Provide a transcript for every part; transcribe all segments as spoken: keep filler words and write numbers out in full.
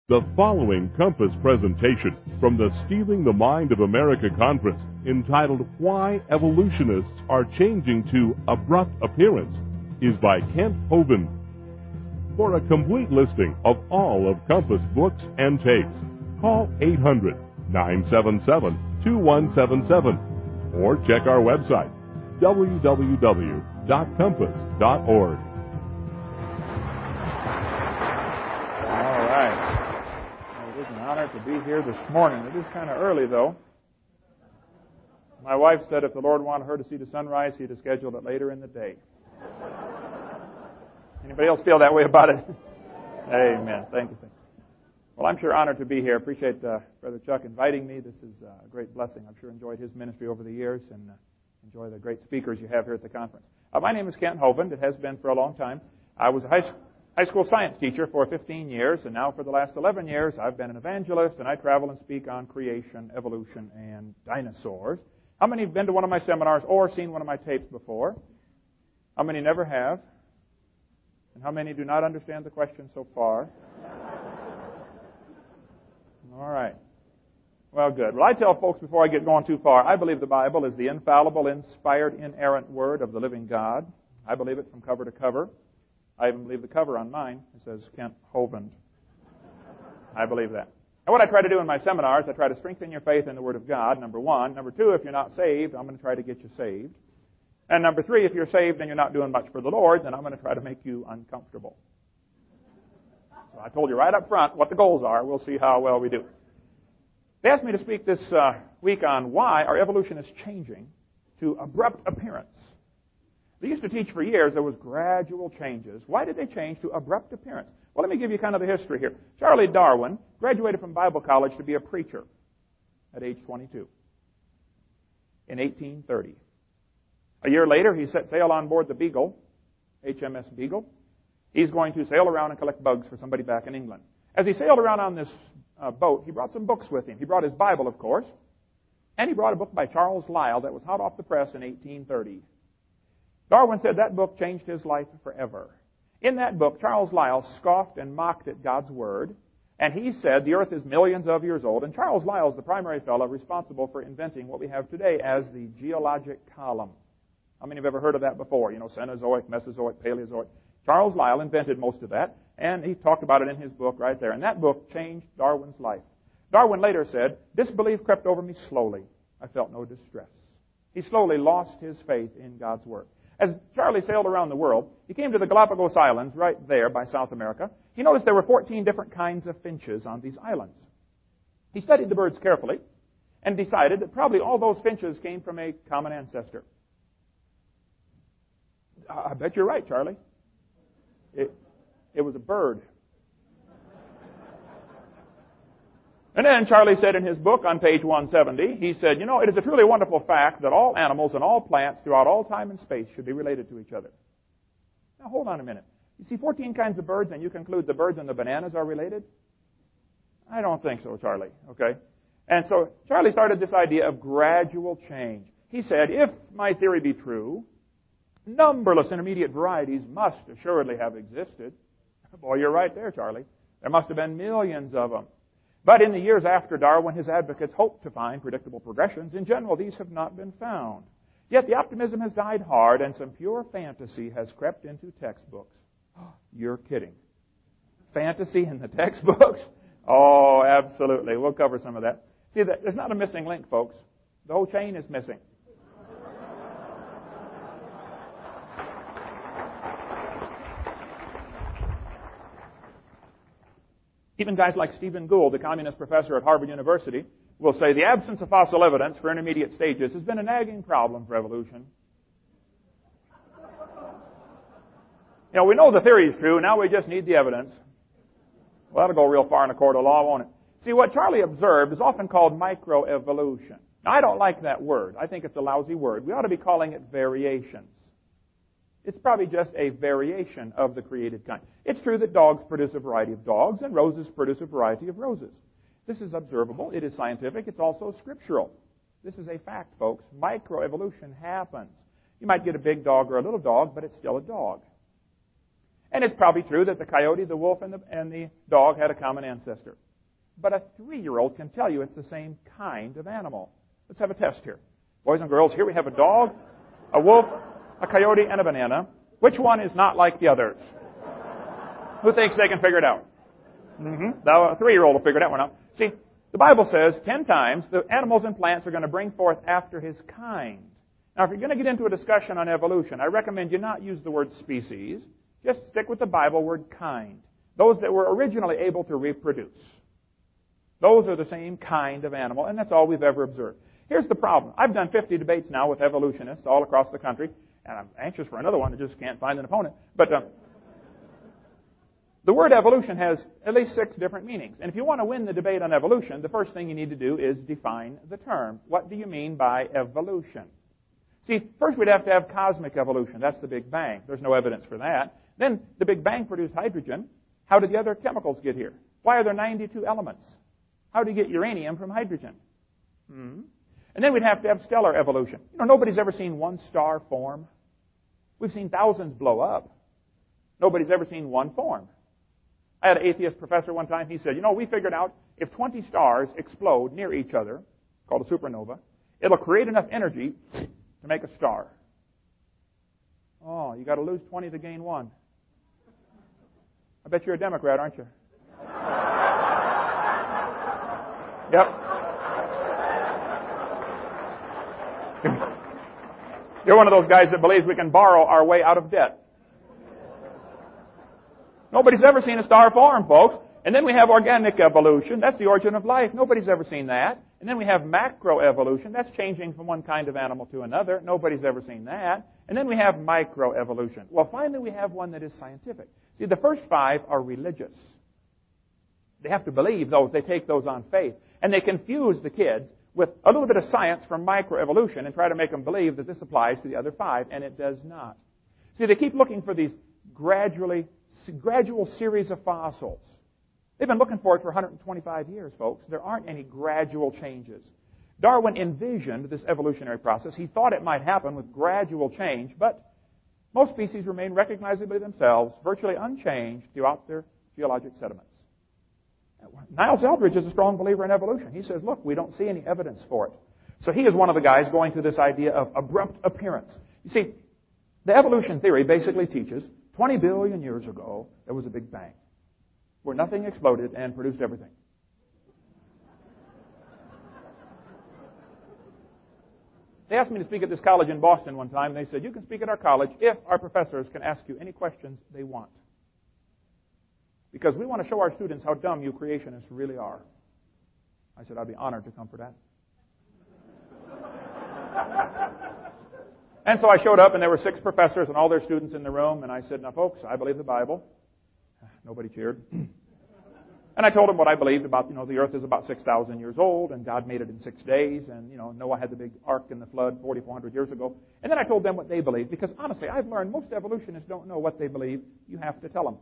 The following Compass presentation from the Stealing the Mind of America conference, entitled Why Evolutionists Are Changing to Abrupt Appearance, is by Kent Hovind. For a complete listing of all of Compass books and tapes, call eight hundred, nine seven seven, two one seven seven or check our website, w w w dot compass dot org. All right. It is an honor to be here this morning. It is kind of early, though. My wife said if the Lord wanted her to see the sunrise, He'd have scheduled it later in the day. Anybody else feel that way about it? Amen. Thank you. Thank you. Well, I'm sure honored to be here. Appreciate uh, Brother Chuck inviting me. This is uh, a great blessing. I've sure enjoyed his ministry over the years and uh, enjoy the great speakers you have here at the conference. Uh, my name is Kent Hovind. It has been for a long time. I was a high, high school science teacher for fifteen years, and now for the last eleven years, I've been an evangelist, and I travel and speak on creation, evolution, and dinosaurs. How many have been to one of my seminars or seen one of my tapes before? How many never have? And how many do not understand the question so far? All right. Well, good. Well, I tell folks before I get going too far, I believe the Bible is the infallible, inspired, inerrant Word of the living God. I believe it from cover to cover. I even believe the cover on mine. It says Kent Hovind. I believe that. And what I try to do in my seminars, I try to strengthen your faith in the Word of God, number one. Number two, if you're not saved, I'm going to try to get you saved. And number three, if you're saved and you're not doing much for the Lord, then I'm going to try to make you uncomfortable. So I told you right up front what the goals are. We'll see how well we do. They asked me to speak this uh, week on why our evolution is changing to abrupt appearance. They used to teach for years there was gradual changes. Why did they change to abrupt appearance? Well, let me give you kind of the history here. Charles Darwin graduated from Bible college to be a preacher at age twenty-two in eighteen thirty. A year later, he set sail on board the Beagle, H M S Beagle. He's going to sail around and collect bugs for somebody back in England. As he sailed around on this uh, boat, he brought some books with him. He brought his Bible, of course, and he brought a book by Charles Lyell that was hot off the press in eighteen thirty. Darwin said that book changed his life forever. In that book, Charles Lyell scoffed and mocked at God's Word, and he said the earth is millions of years old, and Charles Lyell is the primary fellow responsible for inventing what we have today as the geologic column. How many have ever heard of that before? You know, Cenozoic, Mesozoic, Paleozoic. Charles Lyell invented most of that, and he talked about it in his book right there. And that book changed Darwin's life. Darwin later said, disbelief crept over me slowly. I felt no distress. He slowly lost his faith in God's Word. As Charlie sailed around the world, he came to the Galapagos Islands right there by South America. He noticed there were fourteen different kinds of finches on these islands. He studied the birds carefully and decided that probably all those finches came from a common ancestor. I bet you're right, Charlie. It, it was a bird. And then Charlie said in his book on page one seventy, he said, you know, it is a truly wonderful fact that all animals and all plants throughout all time and space should be related to each other. Now, hold on a minute. You see fourteen kinds of birds, and you conclude the birds and the bananas are related? I don't think so, Charlie, okay? And so Charlie started this idea of gradual change. He said, if my theory be true, numberless intermediate varieties must assuredly have existed. Boy, you're right there, Charlie. There must have been millions of them. But in the years after Darwin, his advocates hoped to find predictable progressions. In general, these have not been found. Yet the optimism has died hard, and some pure fantasy has crept into textbooks. You're kidding. Fantasy in the textbooks? Oh, absolutely. We'll cover some of that. See, there's not a missing link, folks. The whole chain is missing. Even guys like Stephen Gould, the communist professor at Harvard University, will say the absence of fossil evidence for intermediate stages has been a nagging problem for evolution. You know, we know the theory is true. Now we just need the evidence. Well, that'll go real far in a court of law, won't it? See, what Charlie observed is often called microevolution. Now, I don't like that word. I think it's a lousy word. We ought to be calling it variations. It's probably just a variation of the created kind. It's true that dogs produce a variety of dogs and roses produce a variety of roses. This is observable. It is scientific. It's also scriptural. This is a fact, folks. Microevolution happens. You might get a big dog or a little dog, but it's still a dog. And it's probably true that the coyote, the wolf, and the, and the dog had a common ancestor. But a three-year-old can tell you it's the same kind of animal. Let's have a test here. Boys and girls, here we have a dog, a wolf, a coyote, and a banana. Which one is not like the others? Who thinks they can figure it out? Mm-hmm. The three-year-old will figure that one out. See, the Bible says ten times the animals and plants are going to bring forth after his kind. Now, if you're going to get into a discussion on evolution, I recommend you not use the word species. Just stick with the Bible word kind. Those that were originally able to reproduce. Those are the same kind of animal, and that's all we've ever observed. Here's the problem. I've done fifty debates now with evolutionists all across the country, and I'm anxious for another one. I just can't find an opponent. But um, the word evolution has at least six different meanings. And if you want to win the debate on evolution, the first thing you need to do is define the term. What do you mean by evolution? See, first we'd have to have cosmic evolution. That's the Big Bang. There's no evidence for that. Then the Big Bang produced hydrogen. How did the other chemicals get here? Why are there ninety-two elements? How do you get uranium from hydrogen? Hmm. And then we'd have to have stellar evolution. You know, nobody's ever seen one star form. We've seen thousands blow up. Nobody's ever seen one form. I had an atheist professor one time. He said, you know, we figured out if twenty stars explode near each other, called a supernova, it'll create enough energy to make a star. Oh, you got to lose twenty to gain one. I bet you're a Democrat, aren't you? Yep. You're one of those guys that believes we can borrow our way out of debt. Nobody's ever seen a star form, folks. And then we have organic evolution. That's the origin of life. Nobody's ever seen that. And then we have macroevolution. That's changing from one kind of animal to another. Nobody's ever seen that. And then we have microevolution. Well, finally, we have one that is scientific. See, the first five are religious. They have to believe those. They take those on faith. And they confuse the kids with a little bit of science from microevolution and try to make them believe that this applies to the other five, and it does not. See, they keep looking for these gradually, gradual series of fossils. They've been looking for it for one hundred twenty-five years, folks. There aren't any gradual changes. Darwin envisioned this evolutionary process. He thought it might happen with gradual change, but most species remain recognizably themselves, virtually unchanged throughout their geologic sediments. Niles Eldredge is a strong believer in evolution. He says, look, we don't see any evidence for it. So he is one of the guys going through this idea of abrupt appearance. You see, the evolution theory basically teaches twenty billion years ago, there was a Big Bang where nothing exploded and produced everything. They asked me to speak at this college in Boston one time, and they said, you can speak at our college if our professors can ask you any questions they want. Because we want to show our students how dumb you creationists really are. I said, I'd be honored to come for that. And so I showed up, and there were six professors and all their students in the room, and I said, now, folks, I believe the Bible. Nobody cheered. And I told them what I believed about, you know, the earth is about six thousand years old, and God made it in six days, and, you know, Noah had the big ark in the flood forty-four hundred years ago. And then I told them what they believed, because honestly, I've learned most evolutionists don't know what they believe. You have to tell them.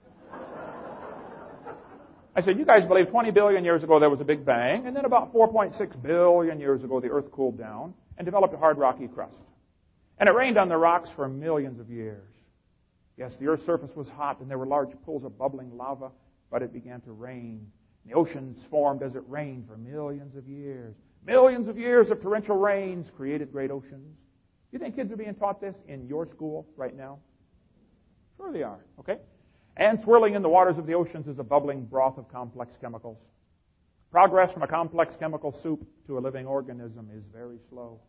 I said, you guys believe twenty billion years ago there was a Big Bang, and then about four point six billion years ago the earth cooled down and developed a hard rocky crust. And it rained on the rocks for millions of years. Yes, the earth's surface was hot, and there were large pools of bubbling lava, but it began to rain. The oceans formed as it rained for millions of years. Millions of years of torrential rains created great oceans. You think kids are being taught this in your school right now? Sure they are, okay? And swirling in the waters of the oceans is a bubbling broth of complex chemicals. Progress from a complex chemical soup to a living organism is very slow.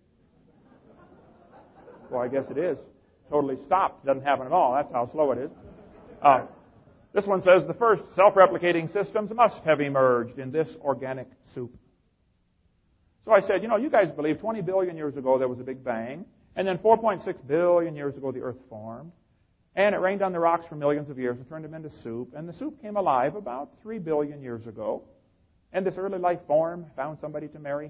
Well, I guess it is. Totally stopped. Doesn't happen at all. That's how slow it is. Uh, this one says the first self-replicating systems must have emerged in this organic soup. So I said, you know, you guys believe twenty billion years ago there was a Big Bang, and then four point six billion years ago the earth formed, and it rained on the rocks for millions of years and turned them into soup, and the soup came alive about three billion years ago, and this early life form found somebody to marry.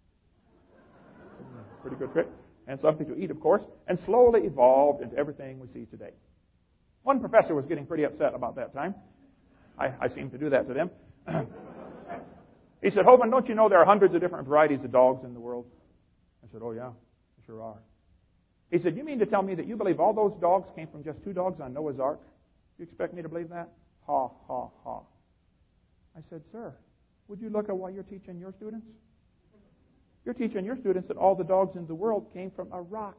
Pretty good trick. And something to eat, of course, and slowly evolved into everything we see today. One professor was getting pretty upset about that time. I, I seem to do that to them. He said, Hovind, don't you know there are hundreds of different varieties of dogs in the world? I said, oh, yeah, there sure are. He said, you mean to tell me that you believe all those dogs came from just two dogs on Noah's Ark? You expect me to believe that? Ha, ha, ha. I said, sir, would you look at what you're teaching your students? You're teaching your students that all the dogs in the world came from a rock.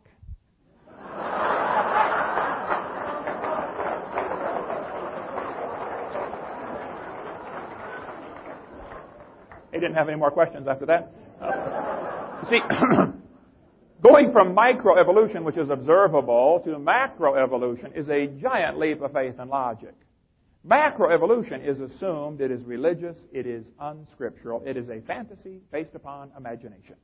He didn't have any more questions after that. Uh, see, going from microevolution, which is observable, to macroevolution is a giant leap of faith and logic. Macroevolution is assumed, it is religious, it is unscriptural, it is a fantasy based upon imagination.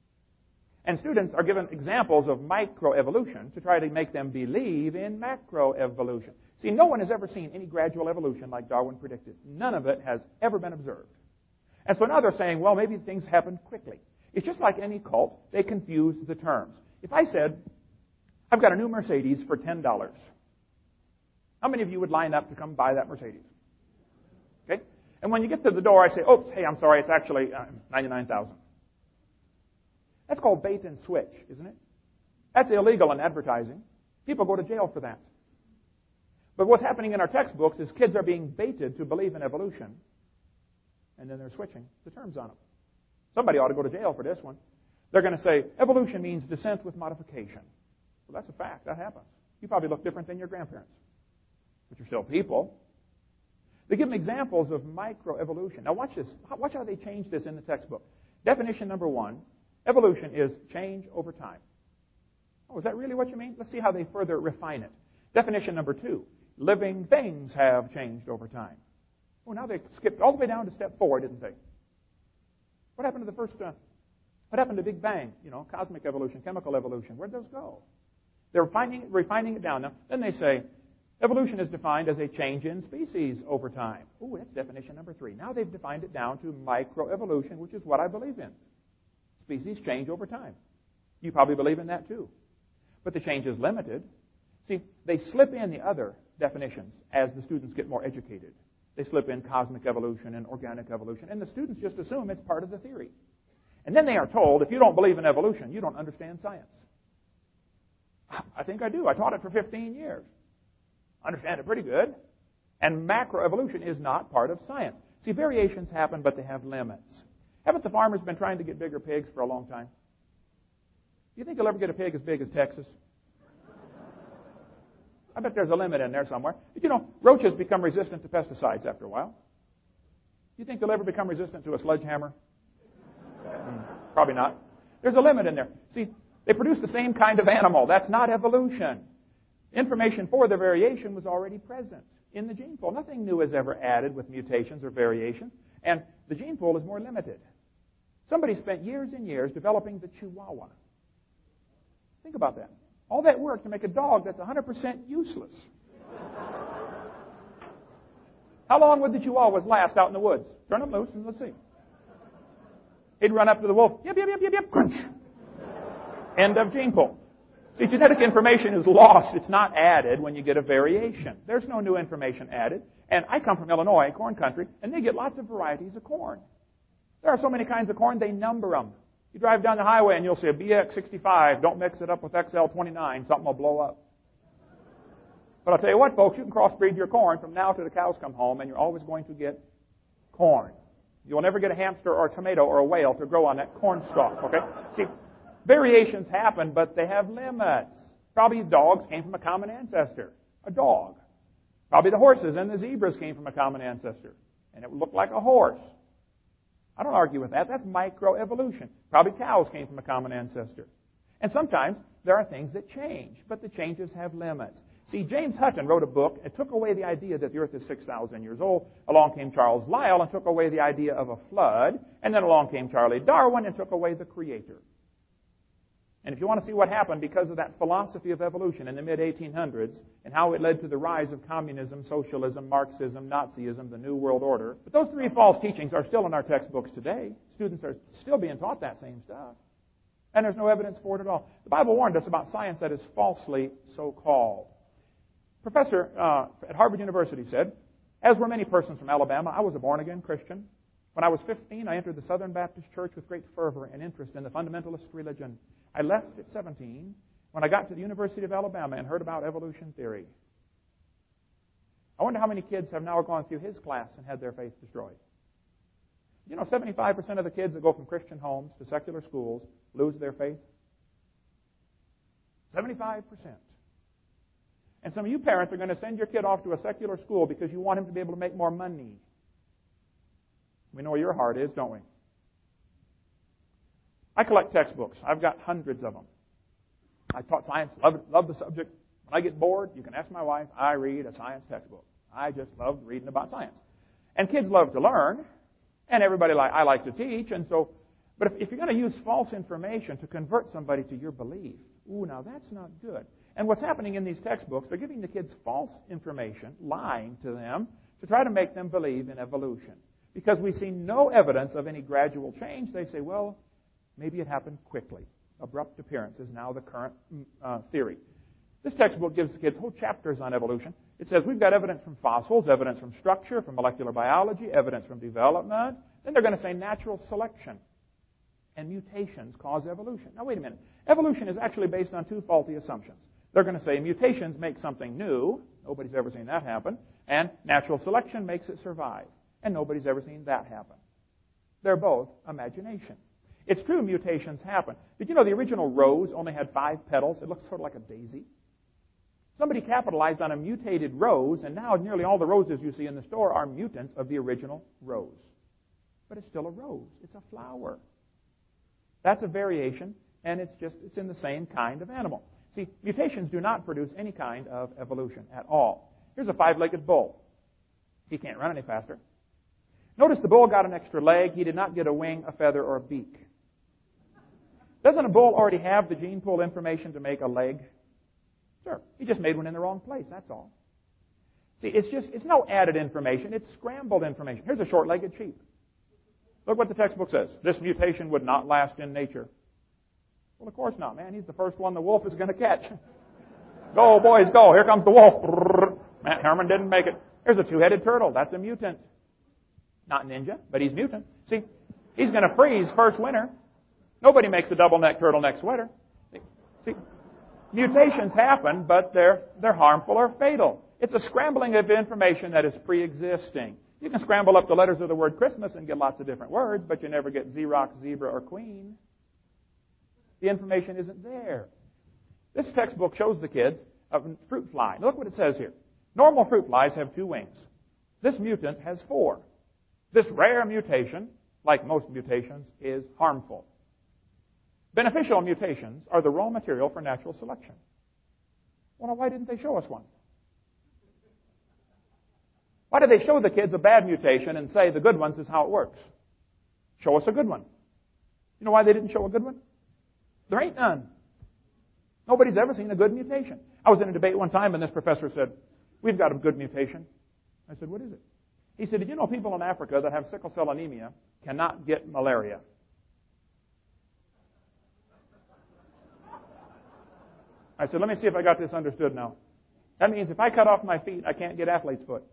And students are given examples of microevolution to try to make them believe in macroevolution. See, no one has ever seen any gradual evolution like Darwin predicted. None of it has ever been observed. And so now they're saying, well, maybe things happen quickly. It's just like any cult. They confuse the terms. If I said, I've got a new Mercedes for ten dollars, how many of you would line up to come buy that Mercedes? Okay? And when you get to the door, I say, oops, hey, I'm sorry, it's actually uh, ninety-nine thousand dollars. That's called bait and switch, isn't it? That's illegal in advertising. People go to jail for that. But what's happening in our textbooks is kids are being baited to believe in evolution, and then they're switching the terms on them. Somebody ought to go to jail for this one. They're going to say, evolution means descent with modification. Well, that's a fact. That happens. You probably look different than your grandparents, but you're still people. They give them examples of microevolution. Now watch this. Watch how they change this in the textbook. Definition number one, evolution is change over time. Oh, is that really what you mean? Let's see how they further refine it. Definition number two, living things have changed over time. Oh, now they skipped all the way down to step four, didn't they? What happened to the first, uh, what happened to Big Bang? You know, cosmic evolution, chemical evolution. Where'd those go? They're refining, refining it down. Now, then they say, evolution is defined as a change in species over time. Oh, that's definition number three. Now they've defined it down to microevolution, which is what I believe in. Species change over time. You probably believe in that too. But the change is limited. See, they slip in the other definitions as the students get more educated. They slip in cosmic evolution and organic evolution, and the students just assume it's part of the theory. And then they are told, if you don't believe in evolution, you don't understand science. I think I do. I taught it for fifteen years. I understand it pretty good. And macroevolution is not part of science. See, variations happen, but they have limits. Haven't the farmers been trying to get bigger pigs for a long time? Do you think you'll ever get a pig as big as Texas? I bet there's a limit in there somewhere. You know, roaches become resistant to pesticides after a while. Do you think they'll ever become resistant to a sledgehammer? Mm, probably not. There's a limit in there. See, they produce the same kind of animal. That's not evolution. Information for the variation was already present in the gene pool. Nothing new is ever added with mutations or variations, and the gene pool is more limited. Somebody spent years and years developing the Chihuahua. Think about that. All that work to make a dog that's one hundred percent useless. How long would the Chihuahuas last out in the woods? Turn them loose and let's see. He'd run up to the wolf. Yip, yip, yip, yip, yip. Crunch. End of gene pool. See, genetic information is lost. It's not added when you get a variation. There's no new information added. And I come from Illinois, corn country, and they get lots of varieties of corn. There are so many kinds of corn, they number them. You drive down the highway and you'll see a B X sixty-five. Don't mix it up with X L twenty-nine. Something will blow up. But I'll tell you what, folks, you can crossbreed your corn from now to the cows come home, and you're always going to get corn. You'll never get a hamster or a tomato or a whale to grow on that corn stalk, okay? See, variations happen, but they have limits. Probably dogs came from a common ancestor, a dog. Probably the horses and the zebras came from a common ancestor, and it would look like a horse. I don't argue with that. That's microevolution. Probably cows came from a common ancestor. And sometimes there are things that change, but the changes have limits. See, James Hutton wrote a book and took away the idea that the earth is six thousand years old. Along came Charles Lyell and took away the idea of a flood. And then along came Charlie Darwin and took away the creator. And if you want to see what happened because of that philosophy of evolution in the mid eighteen hundreds and how it led to the rise of communism, socialism, Marxism, Nazism, the New World Order, but those three false teachings are still in our textbooks today. Students are still being taught that same stuff. And there's no evidence for it at all. The Bible warned us about science that is falsely so-called. Professor uh, at Harvard University said, as were many persons from Alabama, I was a born-again Christian. When I was fifteen, I entered the Southern Baptist Church with great fervor and interest in the fundamentalist religion. I left at seventeen when I got to the University of Alabama and heard about evolution theory. I wonder how many kids have now gone through his class and had their faith destroyed. You know, seventy-five percent of the kids that go from Christian homes to secular schools lose their faith. seventy-five percent. And some of you parents are going to send your kid off to a secular school because you want him to be able to make more money. We know where your heart is, don't we? I collect textbooks. I've got hundreds of them. I taught science, love, love the subject. When I get bored, you can ask my wife, I read a science textbook. I just love reading about science. And kids love to learn, and everybody like I like to teach, and so, but if, if you're going to use false information to convert somebody to your belief, ooh, now that's not good. And what's happening in these textbooks, they're giving the kids false information, lying to them, to try to make them believe in evolution. Because we see no evidence of any gradual change, they say, well, maybe it happened quickly. Abrupt appearance is now the current uh, theory. This textbook gives the kids whole chapters on evolution. It says we've got evidence from fossils, evidence from structure, from molecular biology, evidence from development. Then they're going to say natural selection and mutations cause evolution. Now, wait a minute. Evolution is actually based on two faulty assumptions. They're going to say mutations make something new. Nobody's ever seen that happen. And natural selection makes it survive. And nobody's ever seen that happen. They're both imagination. It's true mutations happen. Did you know the original rose only had five petals? It looks sort of like a daisy. Somebody capitalized on a mutated rose, and now nearly all the roses you see in the store are mutants of the original rose. But it's still a rose. It's a flower. That's a variation, and it's just it's in the same kind of animal. See, mutations do not produce any kind of evolution at all. Here's a five-legged bull. He can't run any faster. Notice the bull got an extra leg. He did not get a wing, a feather, or a beak. Doesn't a bull already have the gene pool information to make a leg? Sure. He just made one in the wrong place, that's all. See, it's just, it's no added information. It's scrambled information. Here's a short-legged sheep. Look what the textbook says. This mutation would not last in nature. Well, of course not, man. He's the first one the wolf is going to catch. Go, boys, go. Here comes the wolf. Matt Herman didn't make it. Here's a two-headed turtle. That's a mutant. Not ninja, but he's mutant. See, he's going to freeze first winter. Nobody makes a double-neck turtleneck sweater. See, mutations happen, but they're, they're harmful or fatal. It's a scrambling of information that is pre-existing. You can scramble up the letters of the word Christmas and get lots of different words, but you never get Xerox, zebra, or queen. The information isn't there. This textbook shows the kids a fruit fly. Look what it says here. Normal fruit flies have two wings. This mutant has four. This rare mutation, like most mutations, is harmful. Beneficial mutations are the raw material for natural selection. Well, now, why didn't they show us one? Why did they show the kids a bad mutation and say the good ones is how it works? Show us a good one. You know why they didn't show a good one? There ain't none. Nobody's ever seen a good mutation. I was in a debate one time and this professor said, we've got a good mutation. I said, what is it? He said, did you know people in Africa that have sickle cell anemia cannot get malaria? I said, let me see if I got this understood now. That means if I cut off my feet, I can't get athlete's foot.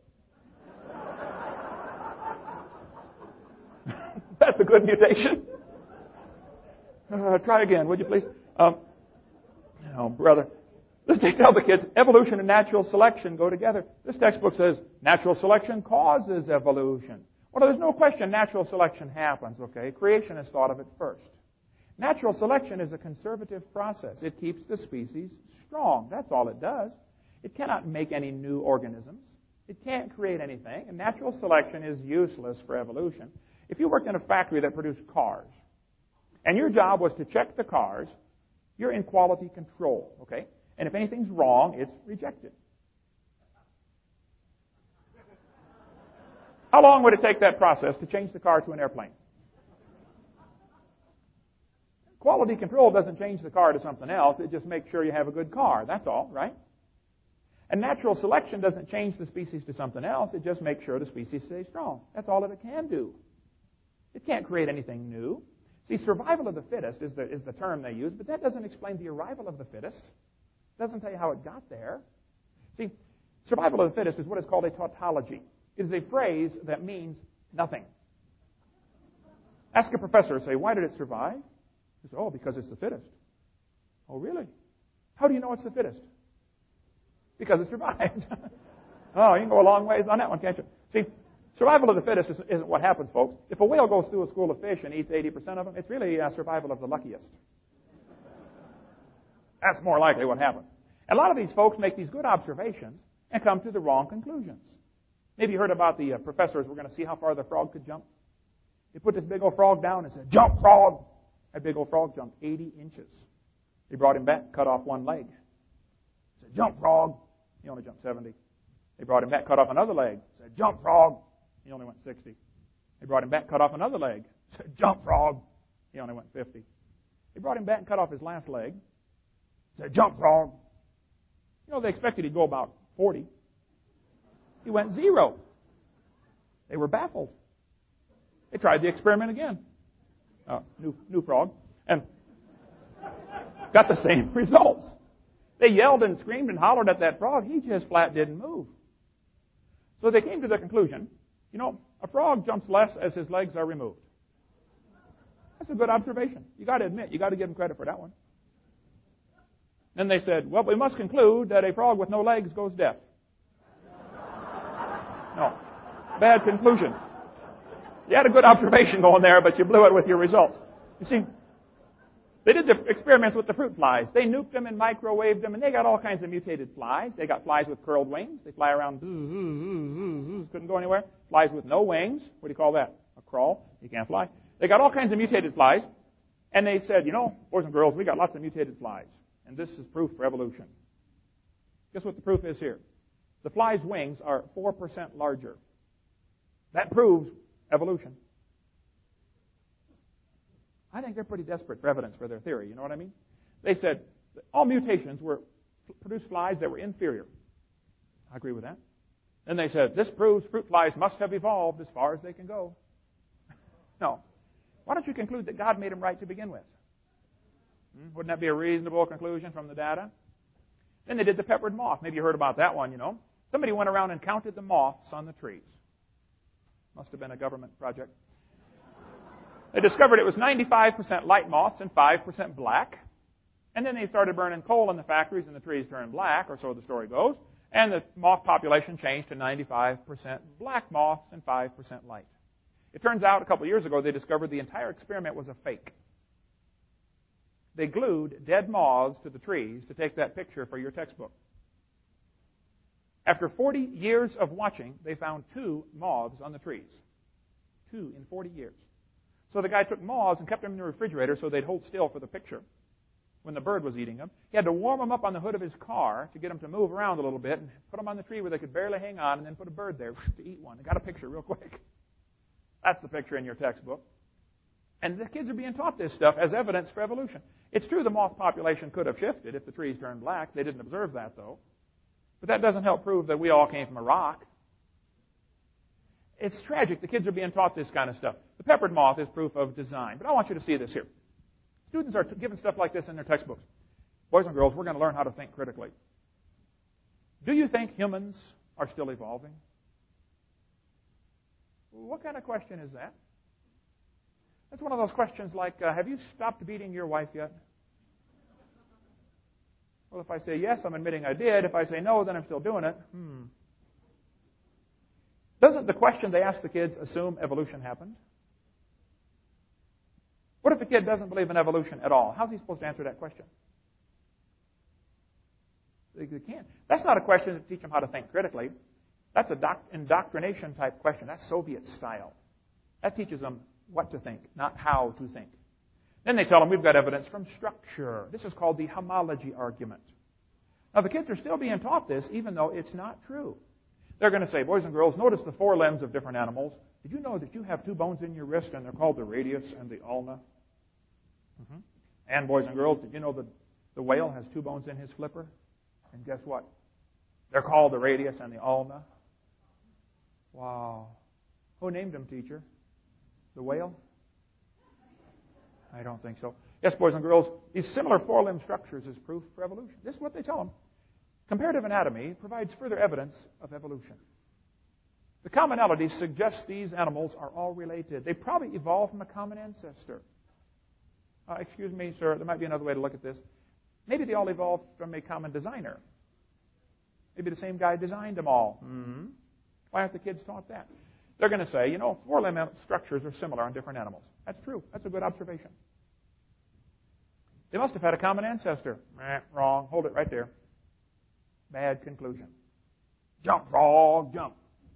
That's a good mutation. Uh, try again, would you please? Um, oh, brother. Let's tell the kids, evolution and natural selection go together. This textbook says natural selection causes evolution. Well, there's no question natural selection happens, okay? Creation has thought of it first. Natural selection is a conservative process. It keeps the species strong. That's all it does. It cannot make any new organisms. It can't create anything. And natural selection is useless for evolution. If you worked in a factory that produced cars, and your job was to check the cars, you're in quality control, okay? And if anything's wrong, it's rejected. How long would it take that process to change the car to an airplane? Quality control doesn't change the car to something else. It just makes sure you have a good car. That's all, right? And natural selection doesn't change the species to something else. It just makes sure the species stays strong. That's all that it can do. It can't create anything new. See, survival of the fittest is the, is the term they use, but that doesn't explain the arrival of the fittest. It doesn't tell you how it got there. See, survival of the fittest is what is called a tautology. It is a phrase that means nothing. Ask a professor, say, why did it survive? He says, oh, because it's the fittest. Oh, really? How do you know it's the fittest? Because it survived. Oh, you can go a long ways on that one, can't you? See, survival of the fittest isn't what happens, folks. If a whale goes through a school of fish and eats eighty percent of them, it's really uh, survival of the luckiest. That's more likely what happens. And a lot of these folks make these good observations and come to the wrong conclusions. Maybe you heard about the uh, professors were going to see how far the frog could jump. They put this big old frog down and said, "Jump, frog!" That big old frog jumped eighty inches. They brought him back, cut off one leg. Said, "Jump, frog!" He only jumped seventy. They brought him back, cut off another leg. Said, "Jump, frog!" He only went sixty. They brought him back, cut off another leg. Said, "Jump, frog!" He only went fifty. They brought him back and cut off his last leg. Said, "Jump, frog!" You know, they expected he'd go about forty. He went zero. They were baffled. They tried the experiment again. Uh, new, new frog. And got the same results. They yelled and screamed and hollered at that frog. He just flat didn't move. So they came to the conclusion, you know, a frog jumps less as his legs are removed. That's a good observation. You got to admit, you got to give him credit for that one. Then they said, well, we must conclude that a frog with no legs goes deaf. No. Bad conclusion. You had a good observation going there, but you blew it with your results. You see, they did the experiments with the fruit flies. They nuked them and microwaved them, and they got all kinds of mutated flies. They got flies with curled wings. They fly around, couldn't go anywhere. Flies with no wings. What do you call that? A crawl. You can't fly. They got all kinds of mutated flies, and they said, you know, boys and girls, we got lots of mutated flies, and this is proof for evolution. Guess what the proof is here? The fly's wings are four percent larger. That proves evolution. I think they're pretty desperate for evidence for their theory. You know what I mean? They said that all mutations were produced flies that were inferior. I agree with that. Then they said, this proves fruit flies must have evolved as far as they can go. No. Why don't you conclude that God made them right to begin with? Hmm? Wouldn't that be a reasonable conclusion from the data? Then they did the peppered moth. Maybe you heard about that one, you know. Somebody went around and counted the moths on the trees. Must have been a government project. They discovered it was ninety-five percent light moths and five percent black. And then they started burning coal in the factories and the trees turned black, or so the story goes. And the moth population changed to ninety-five percent black moths and five percent light. It turns out a couple of years ago they discovered the entire experiment was a fake. They glued dead moths to the trees to take that picture for your textbook. After forty years of watching, they found two moths on the trees. Two in forty years. So the guy took moths and kept them in the refrigerator so they'd hold still for the picture when the bird was eating them. He had to warm them up on the hood of his car to get them to move around a little bit and put them on the tree where they could barely hang on and then put a bird there to eat one. They got a picture real quick. That's the picture in your textbook. And the kids are being taught this stuff as evidence for evolution. It's true the moth population could have shifted if the trees turned black. They didn't observe that, though. But that doesn't help prove that we all came from a rock. It's tragic. The kids are being taught this kind of stuff. The peppered moth is proof of design. But I want you to see this here. Students are given stuff like this in their textbooks. Boys and girls, we're going to learn how to think critically. Do you think humans are still evolving? What kind of question is that? That's one of those questions like, uh, have you stopped beating your wife yet? Well, if I say yes, I'm admitting I did. If I say no, then I'm still doing it. Hmm. Doesn't the question they ask the kids assume evolution happened? What if the kid doesn't believe in evolution at all? How's he supposed to answer that question? They can't. That's not a question to teach them how to think critically. That's a doc- indoctrination type question. That's Soviet style. That teaches them what to think, not how to think. Then they tell them we've got evidence from structure. This is called the homology argument. Now the kids are still being taught this even though it's not true. They're going to say, boys and girls, notice the four limbs of different animals. Did you know that you have two bones in your wrist and they're called the radius and the ulna? Mm-hmm. And boys and girls, did you know that the whale has two bones in his flipper? And guess what? They're called the radius and the ulna. Wow. Who named them, teacher? The whale? I don't think so. Yes, boys and girls, these similar four-limb structures is proof for evolution. This is what they tell them. Comparative anatomy provides further evidence of evolution. The commonality suggests these animals are all related. They probably evolved from a common ancestor. Uh, excuse me, sir, there might be another way to look at this. Maybe they all evolved from a common designer. Maybe the same guy designed them all. Mm-hmm. Why aren't the kids taught that? They're going to say, you know, four-limb structures are similar on different animals. That's true. That's a good observation. They must have had a common ancestor. Eh, wrong. Hold it right there. Bad conclusion. Jump, frog, jump.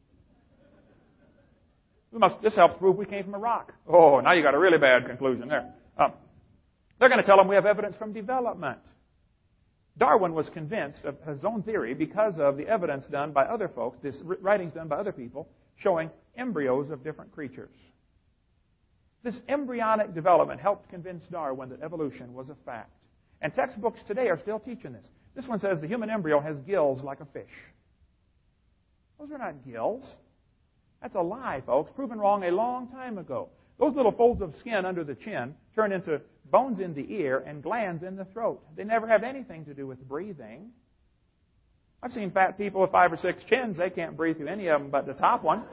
We must, this helps prove we came from a rock. Oh, now you got a really bad conclusion there. Um, they're going to tell them we have evidence from development. Darwin was convinced of his own theory because of the evidence done by other folks, this writings done by other people, showing embryos of different creatures. This embryonic development helped convince Darwin that evolution was a fact. And textbooks today are still teaching this. This one says the human embryo has gills like a fish. Those are not gills. That's a lie, folks, proven wrong a long time ago. Those little folds of skin under the chin turn into bones in the ear and glands in the throat. They never have anything to do with breathing. I've seen fat people with five or six chins. They can't breathe through any of them but the top one.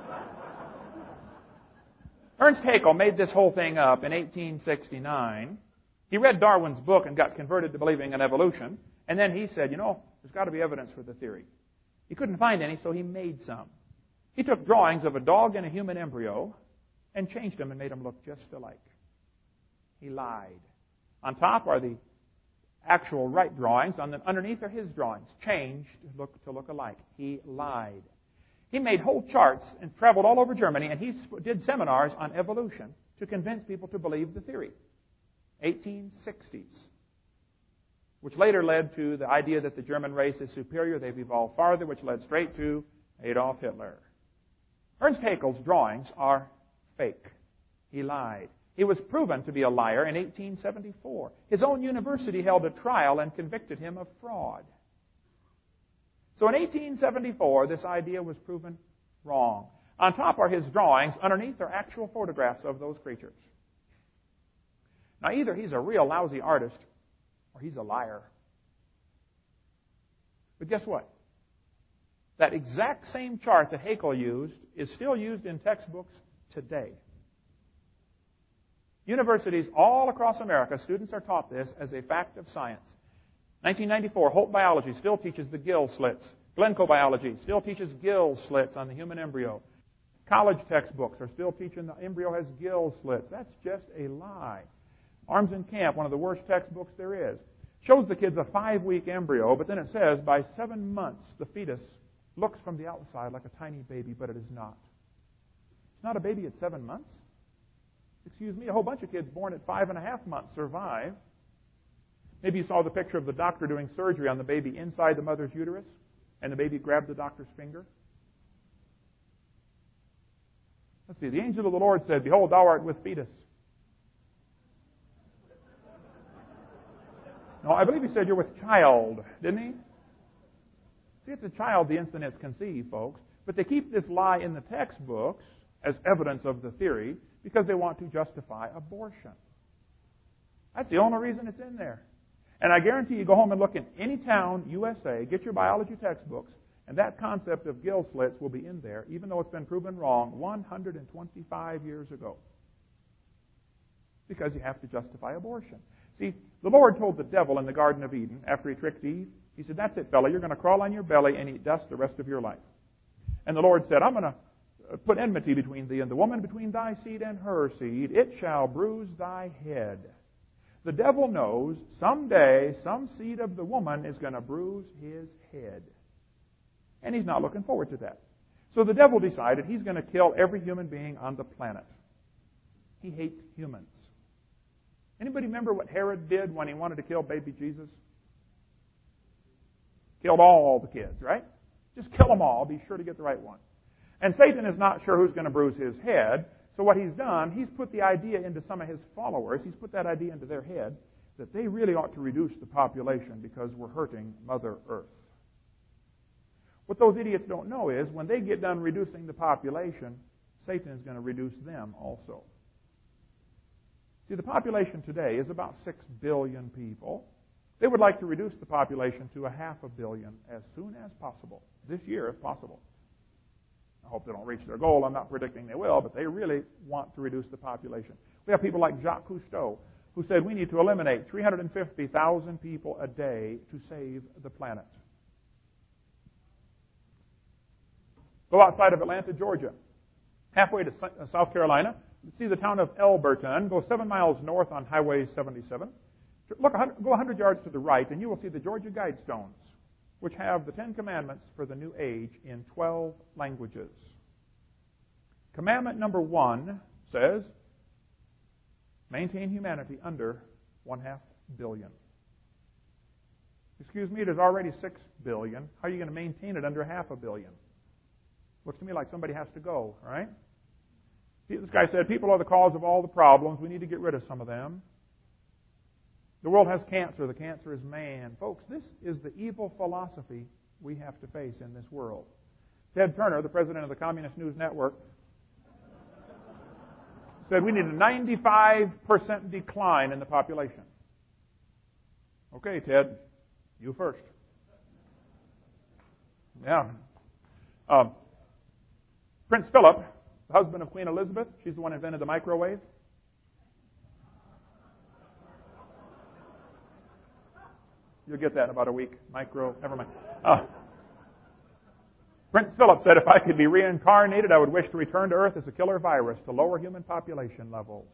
Ernst Haeckel made this whole thing up in eighteen sixty-nine. He read Darwin's book and got converted to believing in evolution. And then he said, you know, there's got to be evidence for the theory. He couldn't find any, so he made some. He took drawings of a dog and a human embryo and changed them and made them look just alike. He lied. On top are the actual right drawings. On the, underneath are his drawings, changed to look, to look alike. He lied. He made whole charts and traveled all over Germany, and he did seminars on evolution to convince people to believe the theory. eighteen sixties. Which later led to the idea that the German race is superior. They've evolved farther, which led straight to Adolf Hitler. Ernst Haeckel's drawings are fake. He lied. He was proven to be a liar in eighteen seventy-four. His own university held a trial and convicted him of fraud. So in eighteen seventy-four, this idea was proven wrong. On top are his drawings. Underneath are actual photographs of those creatures. Now, either he's a real lousy artist or he's a liar. But guess what? That exact same chart that Haeckel used is still used in textbooks today. Universities all across America, students are taught this as a fact of science. nineteen ninety-four, Holt Biology still teaches the gill slits. Glencoe Biology still teaches gill slits on the human embryo. College textbooks are still teaching the embryo has gill slits. That's just a lie. Arms in Camp, one of the worst textbooks there is, shows the kids a five-week embryo, but then it says by seven months the fetus looks from the outside like a tiny baby, but it is not. It's not a baby at seven months. Excuse me, a whole bunch of kids born at five and a half months survive. Maybe you saw the picture of the doctor doing surgery on the baby inside the mother's uterus, and the baby grabbed the doctor's finger. Let's see, the angel of the Lord said, "Behold, thou art with fetus." No, I believe he said you're with child, didn't he? See, it's a child the instant it's conceived, folks. But they keep this lie in the textbooks as evidence of the theory because they want to justify abortion. That's the only reason it's in there. And I guarantee you go home and look in any town, U S A, get your biology textbooks, and that concept of gill slits will be in there, even though it's been proven wrong one hundred twenty-five years ago. Because you have to justify abortion. See, the Lord told the devil in the Garden of Eden, after he tricked Eve, he said, "That's it, fella. You're going to crawl on your belly and eat dust the rest of your life." And the Lord said, "I'm going to put enmity between thee and the woman, between thy seed and her seed. It shall bruise thy head." The devil knows someday some seed of the woman is going to bruise his head. And he's not looking forward to that. So the devil decided he's going to kill every human being on the planet. He hates humans. Anybody remember what Herod did when he wanted to kill baby Jesus? Killed all the kids, right? Just kill them all. Be sure to get the right one. And Satan is not sure who's going to bruise his head. So what he's done, he's put the idea into some of his followers. He's put that idea into their head that they really ought to reduce the population because we're hurting Mother Earth. What those idiots don't know is when they get done reducing the population, Satan is going to reduce them also. See, the population today is about six billion people. They would like to reduce the population to a half a billion as soon as possible. This year, if possible. I hope they don't reach their goal. I'm not predicting they will, but they really want to reduce the population. We have people like Jacques Cousteau, who said we need to eliminate three hundred fifty thousand people a day to save the planet. Go outside of Atlanta, Georgia, halfway to South Carolina. See the town of Elberton. Go seven miles north on Highway seventy-seven. Look, go one hundred yards to the right, and you will see the Georgia Guidestones, which have the Ten Commandments for the New Age in twelve languages. Commandment number one says, maintain humanity under one half billion. Excuse me, it is already six billion. How are you going to maintain it under half a billion? Looks to me like somebody has to go, right? See, this guy said, people are the cause of all the problems. We need to get rid of some of them. The world has cancer. The cancer is man. Folks, this is the evil philosophy we have to face in this world. Ted Turner, the president of the Communist News Network, said we need a ninety-five percent decline in the population. Okay, Ted, you first. Yeah. Um, Prince Philip, the husband of Queen Elizabeth, she's the one who invented the microwave. You'll get that in about a week. Micro, never mind. Uh, Prince Philip said, if I could be reincarnated, I would wish to return to Earth as a killer virus to lower human population levels.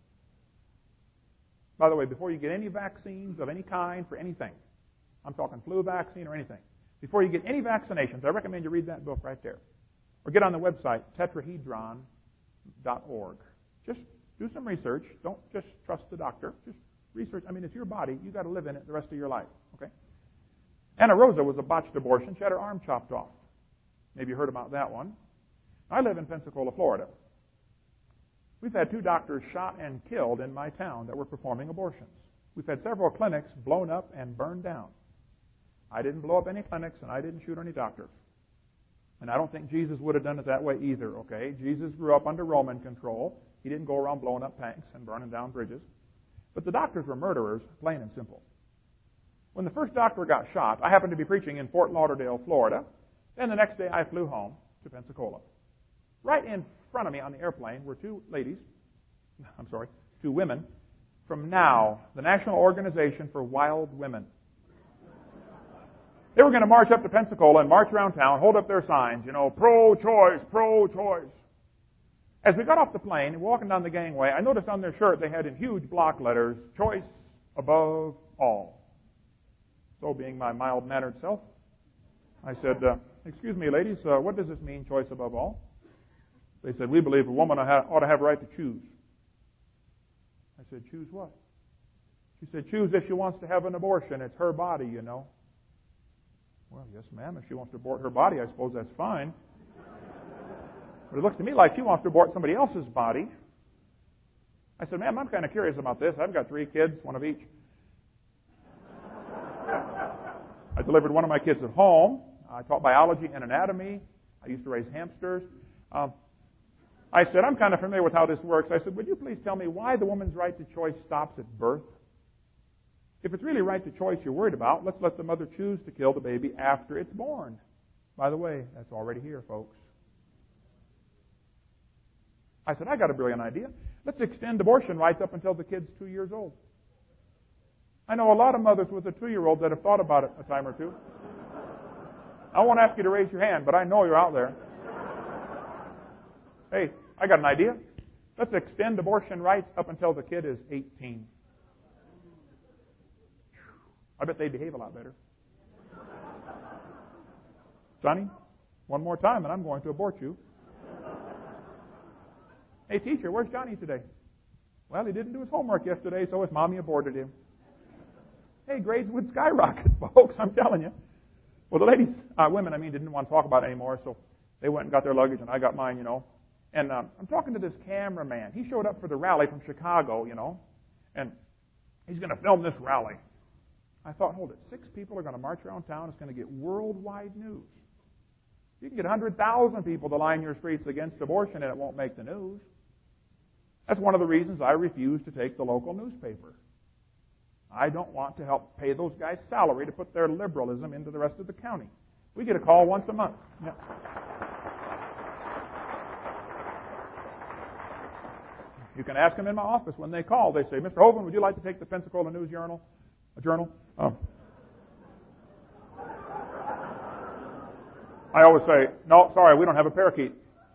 By the way, before you get any vaccines of any kind for anything, I'm talking flu vaccine or anything, before you get any vaccinations, I recommend you read that book right there. Or get on the website, tetrahedron dot org. Just do some research. Don't just trust the doctor. Just research. I mean, it's your body. You've got to live in it the rest of your life. Okay? Anna Rosa was a botched abortion. She had her arm chopped off. Maybe you heard about that one. I live in Pensacola, Florida. We've had two doctors shot and killed in my town that were performing abortions. We've had several clinics blown up and burned down. I didn't blow up any clinics, and I didn't shoot any doctors. And I don't think Jesus would have done it that way either, okay? Jesus grew up under Roman control. He didn't go around blowing up tanks and burning down bridges. But the doctors were murderers, plain and simple. When the first doctor got shot, I happened to be preaching in Fort Lauderdale, Florida. Then the next day I flew home to Pensacola. Right in front of me on the airplane were two ladies, I'm sorry, two women, from NOW, the National Organization for Wild Women. They were going to march up to Pensacola and march around town, hold up their signs, you know, pro-choice, pro-choice. As we got off the plane and walking down the gangway, I noticed on their shirt they had in huge block letters, choice above all. So being my mild-mannered self, I said, uh, excuse me, ladies, uh, what does this mean, choice above all? They said, we believe a woman ought to have a right to choose. I said, choose what? She said, choose if she wants to have an abortion. It's her body, you know. Well, yes, ma'am. If she wants to abort her body, I suppose that's fine. But it looks to me like she wants to abort somebody else's body. I said, ma'am, I'm kind of curious about this. I've got three kids, one of each. I delivered one of my kids at home. I taught biology and anatomy. I used to raise hamsters. Um, I said, I'm kind of familiar with how this works. I said, would you please tell me why the woman's right to choice stops at birth? If it's really right to choice you're worried about, let's let the mother choose to kill the baby after it's born. By the way, that's already here, folks. I said, I got a brilliant idea. Let's extend abortion rights up until the kid's two years old. I know a lot of mothers with a two-year-old that have thought about it a time or two. I won't ask you to raise your hand, but I know you're out there. Hey, I got an idea. Let's extend abortion rights up until the kid is eighteen. I bet they behave a lot better. Sonny, one more time and I'm going to abort you. Hey, teacher, where's Johnny today? Well, he didn't do his homework yesterday, so his mommy aborted him. Hey, grades would skyrocket, folks, I'm telling you. Well, the ladies, uh, women, I mean, didn't want to talk about it anymore, so they went and got their luggage, and I got mine, you know. And um, I'm talking to this cameraman. He showed up for the rally from Chicago, you know, and he's going to film this rally. I thought, hold it, six people are going to march around town. It's going to get worldwide news. You can get one hundred thousand people to line your streets against abortion, and it won't make the news. That's one of the reasons I refuse to take the local newspaper. I don't want to help pay those guys' salary to put their liberalism into the rest of the county. We get a call once a month. Yeah. You can ask them in my office when they call. They say, Mister Hovind, would you like to take the Pensacola News Journal? A journal? Oh. I always say, no, sorry, we don't have a parakeet.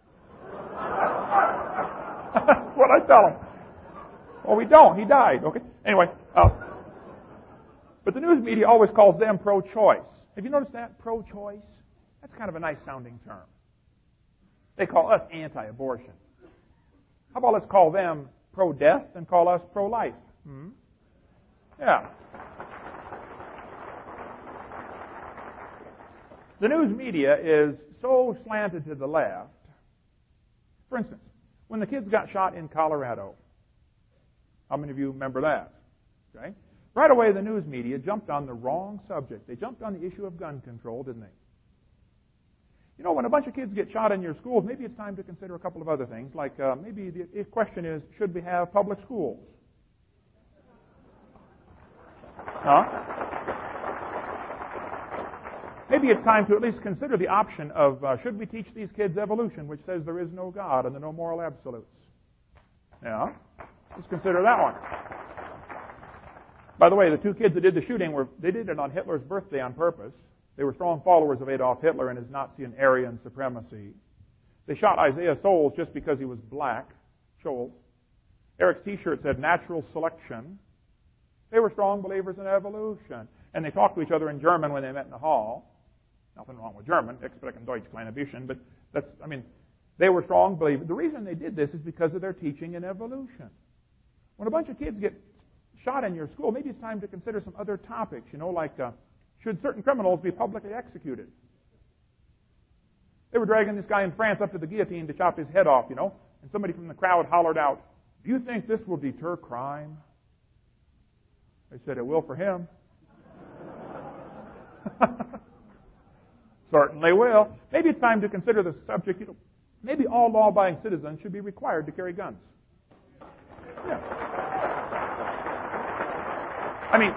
That's what I tell them. Well, we don't. He died. Okay. Anyway, uh, but the news media always calls them pro-choice. Have you noticed that? Pro-choice? That's kind of a nice sounding term. They call us anti-abortion. How about let's call them pro-death and call us pro-life? Hmm? Yeah. The news media is so slanted to the left. For instance, when the kids got shot in Colorado, how many of you remember that? Okay. Right away, the news media jumped on the wrong subject. They jumped on the issue of gun control, didn't they? You know, when a bunch of kids get shot in your schools, maybe it's time to consider a couple of other things, like uh, maybe the question is, should we have public schools? Huh? Maybe it's time to at least consider the option of, uh, should we teach these kids evolution, which says there is no God and there are no moral absolutes? Yeah? Let's consider that one. By the way, the two kids that did the shooting, were they did it on Hitler's birthday on purpose. They were strong followers of Adolf Hitler and his Nazi and Aryan supremacy. They shot Isaiah Souls just because he was black. Scholes. Eric's T-shirt said natural selection. They were strong believers in evolution. And they talked to each other in German when they met in the hall. Nothing wrong with German. Ich spreche Deutsch, kleine bisschen. But that's, I mean, they were strong believers. The reason they did this is because of their teaching in evolution. When a bunch of kids get shot in your school, maybe it's time to consider some other topics, you know, like uh, should certain criminals be publicly executed? They were dragging this guy in France up to the guillotine to chop his head off, you know, and somebody from the crowd hollered out, "Do you think this will deter crime?" They said, "It will for him." Certainly will. Maybe it's time to consider the subject, you know, maybe all law-abiding citizens should be required to carry guns. Yeah. I mean,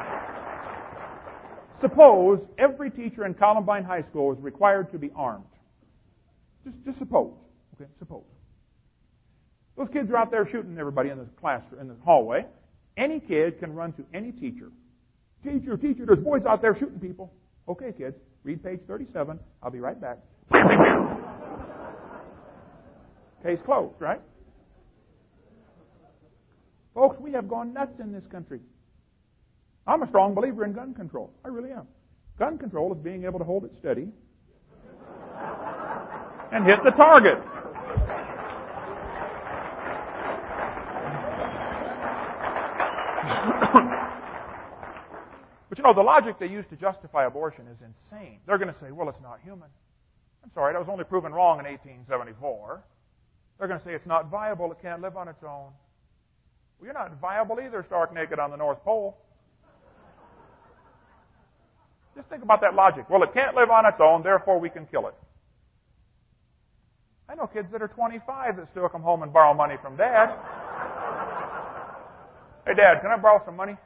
suppose every teacher in Columbine High School was required to be armed. Just, just suppose. Okay, suppose. Those kids are out there shooting everybody in the class, in the hallway. Any kid can run to any teacher. Teacher, teacher, there's boys out there shooting people. Okay, kids, read page thirty-seven. I'll be right back. Case closed, right? Folks, we have gone nuts in this country. I'm a strong believer in gun control. I really am. Gun control is being able to hold it steady and hit the target. But you know, the logic they use to justify abortion is insane. They're going to say, well, it's not human. I'm sorry, that was only proven wrong in eighteen seventy-four. They're going to say it's not viable, it can't live on its own. Well, you're not viable either, stark naked on the North Pole. Just think about that logic. Well, it can't live on its own, therefore we can kill it. I know kids that are twenty-five that still come home and borrow money from Dad. Hey, Dad, can I borrow some money?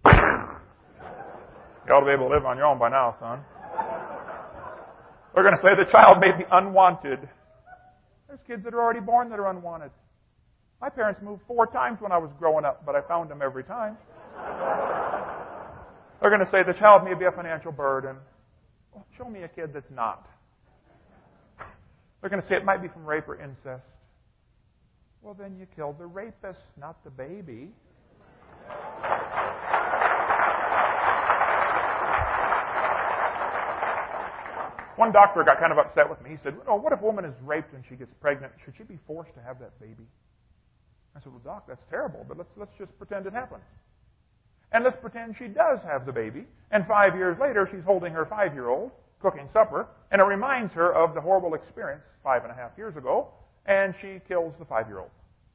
You ought to be able to live on your own by now, son. They're going to say the child may be unwanted. There's kids that are already born that are unwanted. My parents moved four times when I was growing up, but I found them every time. They're going to say the child may be a financial burden. Well, show me a kid that's not. They're going to say it might be from rape or incest. Well, then you killed the rapist, not the baby. One doctor got kind of upset with me. He said, "Oh, what if a woman is raped and she gets pregnant? Should she be forced to have that baby?" I said, "Well, Doc, that's terrible, but let's let's just pretend it happens. And let's pretend she does have the baby, and five years later she's holding her five-year-old, cooking supper, and it reminds her of the horrible experience five and a half years ago, and she kills the five-year-old.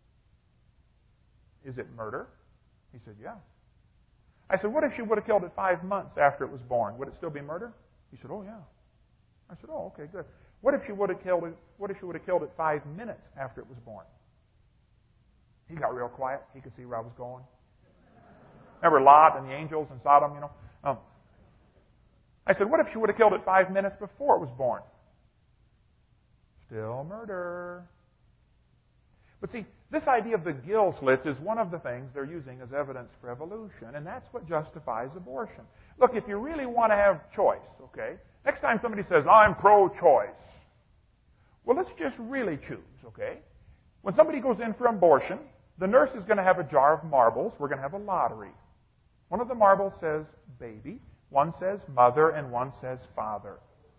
Is it murder?" He said, "Yeah." I said, "What if she would have killed it five months after it was born? Would it still be murder?" He said, "Oh, yeah." I said, "Oh, okay, good. What if she would have killed it? What if she would have killed it five minutes after it was born?" He got real quiet. He could see where I was going. Remember Lot and the angels in Sodom, you know? Um, I said, "What if she would have killed it five minutes before it was born?" Still murder. But see, This idea of the gill slits is one of the things they're using as evidence for evolution, and that's what justifies abortion. Look, if you really want to have choice, okay, next time somebody says, I'm pro-choice, well, let's just really choose, okay? When somebody goes in for abortion, the nurse is going to have a jar of marbles. We're going to have a lottery. One of the marbles says baby, one says mother, and one says father.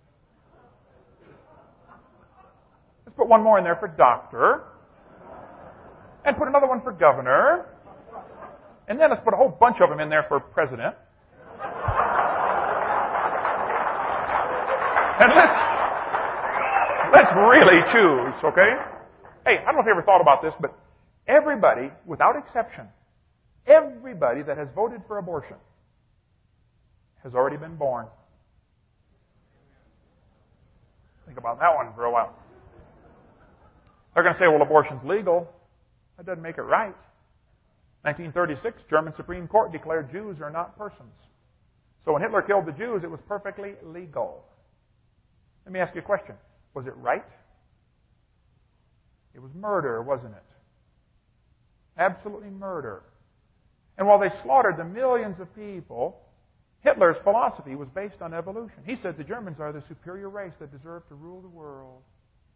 Let's put one more in there for doctor. And put another one for governor. And then let's put a whole bunch of them in there for president. And let's, let's really choose, okay? Hey, I don't know if you ever thought about this, but everybody, without exception, everybody that has voted for abortion has already been born. Think about that one for a while. They're going to say, well, abortion's legal. That doesn't make it right. nineteen thirty-six, German Supreme Court declared Jews are not persons. So when Hitler killed the Jews, it was perfectly legal. Let me ask you a question. Was it right? It was murder, wasn't it? Absolutely murder. And while they slaughtered the millions of people, Hitler's philosophy was based on evolution. He said the Germans are the superior race that deserve to rule the world.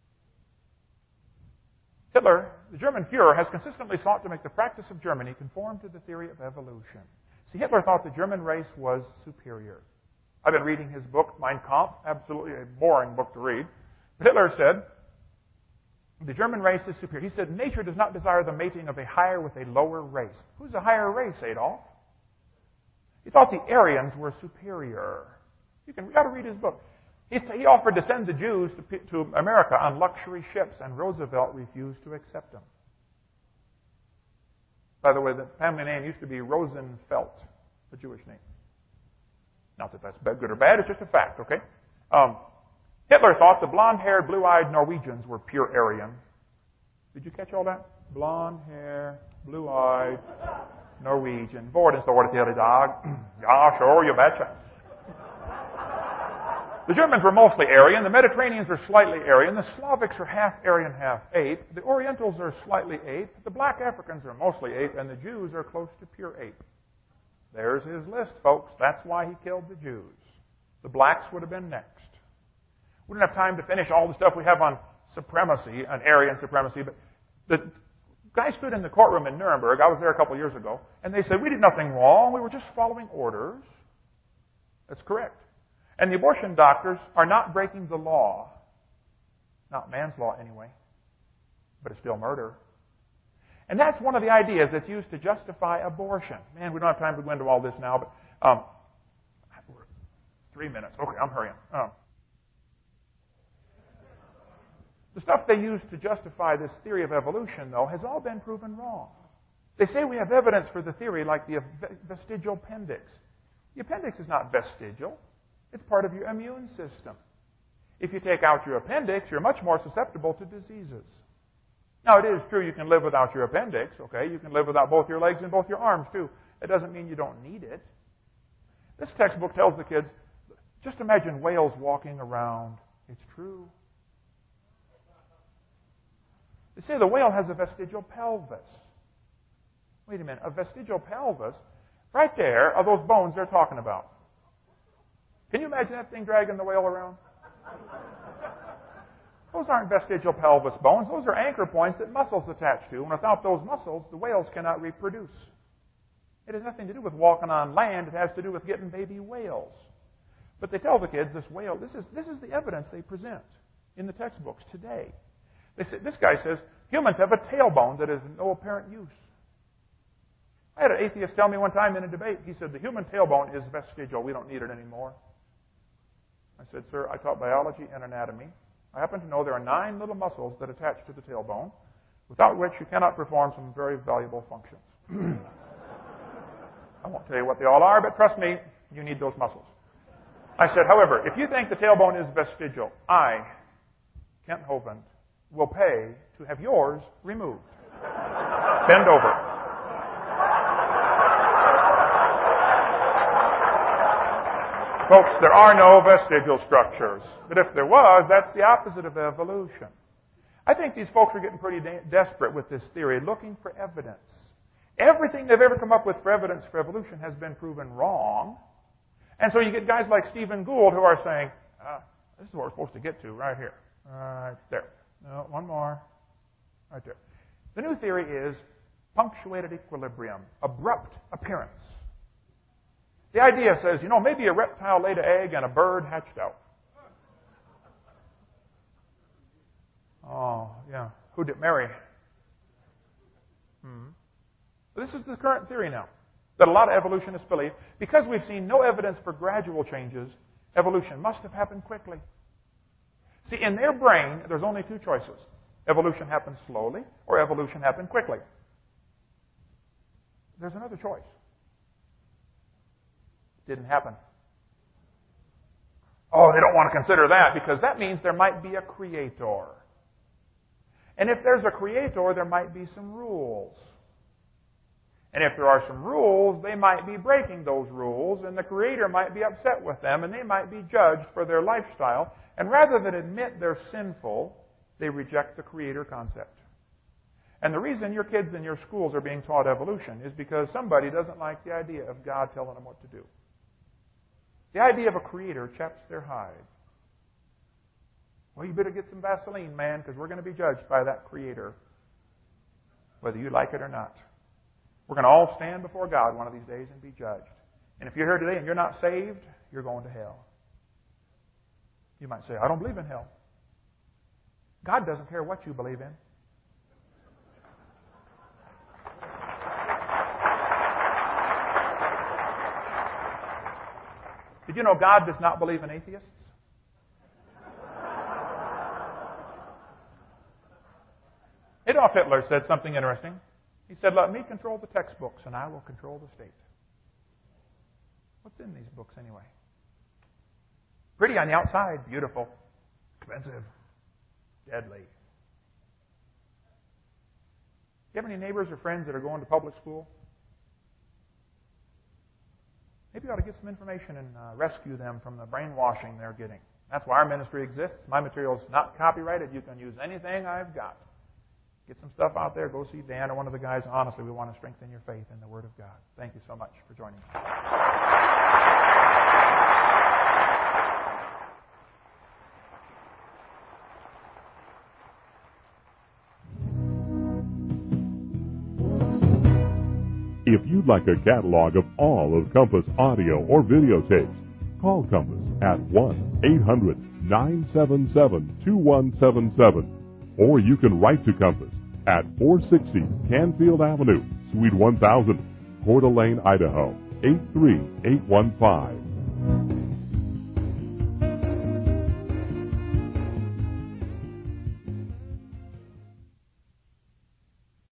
Hitler, the German Fuhrer, has consistently sought to make the practice of Germany conform to the theory of evolution. See, Hitler thought the German race was superior. I've been reading his book, Mein Kampf, absolutely a boring book to read. But Hitler said, the German race is superior. He said, nature does not desire the mating of a higher with a lower race. Who's a higher race, Adolf? He thought the Aryans were superior. You can, you got to read his book. He, he offered to send the Jews to, to America on luxury ships, and Roosevelt refused to accept them. By the way, the family name used to be Rosenfeld, the Jewish name. Not that that's bad, good or bad, it's just a fact, okay? Um, Hitler thought the blonde-haired, blue-eyed Norwegians were pure Aryan. Did you catch all that? Blonde hair, blue-eyed, Norwegian. Vorden står det till idag. Ja, sure, you betcha. The Germans were mostly Aryan. The Mediterraneans are slightly Aryan. The Slavics are half Aryan, half ape. The Orientals are slightly ape. The black Africans are mostly ape. And the Jews are close to pure ape. There's his list, folks. That's why he killed the Jews. The blacks would have been next. We don't have time to finish all the stuff we have on supremacy, on Aryan supremacy, but the guy stood in the courtroom in Nuremberg. I was there a couple years ago. And they said, we did nothing wrong. We were just following orders. That's correct. And the abortion doctors are not breaking the law. Not man's law, anyway. But it's still murder. And that's one of the ideas that's used to justify abortion. Man, we don't have time to go into all this now, but um, three minutes. Okay, I'm hurrying. Um, the stuff they use to justify this theory of evolution, though, has all been proven wrong. They say we have evidence for the theory like the vestigial appendix. The appendix is not vestigial. It's part of your immune system. If you take out your appendix, you're much more susceptible to diseases. Now, it is true you can live without your appendix, okay? You can live without both your legs and both your arms, too. It doesn't mean you don't need it. This textbook tells the kids, just imagine whales walking around. It's true. They say the whale has a vestigial pelvis. Wait a minute, a vestigial pelvis? Right there are those bones they're talking about. Can you imagine that thing dragging the whale around? Those aren't vestigial pelvis bones. Those are anchor points that muscles attach to. And without those muscles, the whales cannot reproduce. It has nothing to do with walking on land. It has to do with getting baby whales. But they tell the kids this whale, this is, this is the evidence they present in the textbooks today. They say, this guy says, humans have a tailbone that is of no apparent use. I had an atheist tell me one time in a debate, he said, the human tailbone is vestigial. We don't need it anymore. I said, sir, I taught biology and anatomy. I happen to know there are nine little muscles that attach to the tailbone, without which you cannot perform some very valuable functions. I won't tell you what they all are, but trust me, you need those muscles. I said, however, if you think the tailbone is vestigial, I, Kent Hovind, will pay to have yours removed. Bend over. Folks, there are no vestigial structures. But if there was, that's the opposite of evolution. I think these folks are getting pretty de- desperate with this theory, looking for evidence. Everything they've ever come up with for evidence for evolution has been proven wrong. And so you get guys like Stephen Gould who are saying, uh, this is what we're supposed to get to right here. Right there. No, one more. Right there. The new theory is punctuated equilibrium, abrupt appearance. The idea says, you know, maybe a reptile laid an egg and a bird hatched out. Oh, yeah. Who did it marry? Hmm. This is the current theory now that a lot of evolutionists believe. Because we've seen no evidence for gradual changes, evolution must have happened quickly. See, in their brain, there's only two choices. Evolution happened slowly or evolution happened quickly. There's another choice. Didn't happen. Oh, they don't want to consider that because that means there might be a creator. And if there's a creator, there might be some rules. And if there are some rules, they might be breaking those rules, and the creator might be upset with them, and they might be judged for their lifestyle. And rather than admit they're sinful, they reject the creator concept. And the reason your kids in your schools are being taught evolution is because somebody doesn't like the idea of God telling them what to do. The idea of a creator chaps their hide. Well, you better get some Vaseline, man, because we're going to be judged by that creator, whether you like it or not. We're going to all stand before God one of these days and be judged. And if you're here today and you're not saved, you're going to hell. You might say, I don't believe in hell. God doesn't care what you believe in. Did you know God does not believe in atheists? Adolf Hitler said something interesting. He said, let me control the textbooks and I will control the state. What's in these books anyway? Pretty on the outside, beautiful, expensive, deadly. Do you have any neighbors or friends that are going to public school? Maybe you ought to get some information and uh, rescue them from the brainwashing they're getting. That's why our ministry exists. My material is not copyrighted. You can use anything I've got. Get some stuff out there. Go see Dan or one of the guys. Honestly, we want to strengthen your faith in the Word of God. Thank you so much for joining me. If you'd like a catalog of all of Compass audio or videotapes, call Compass at one eight hundred nine seven seven two one seven seven. Or you can write to Compass at four sixty Canfield Avenue, Suite one thousand, Coeur d'Alene, Idaho, eight three eight one five.